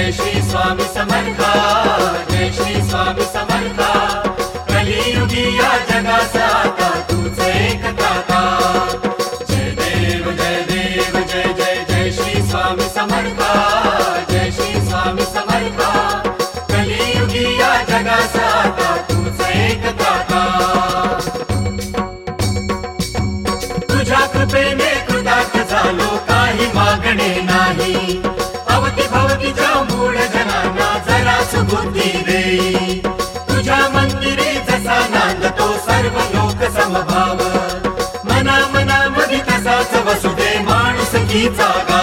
श्री स्वामी समर्था, जय श्री स्वामी समर्था. कलियुगी या जगाचा आता तूच एक त्राता. जय देव जय देव जय जय जय श्री स्वामी समर्था, जय श्री स्वामी समर्था. कलियुगी या जगाचा आता तूच एक त्राता. तुझ्या कृपेने कृतार्थ झालो, काही मागणे नाही. अवती भवतीच्या मूळ जनांना जरा सुबुद्धी देई. तुझ्या मंदिरी जसा नांदतो सर्व लोक समभाव, मना मनामध्ये तसाच वसुदे माणुसकीचा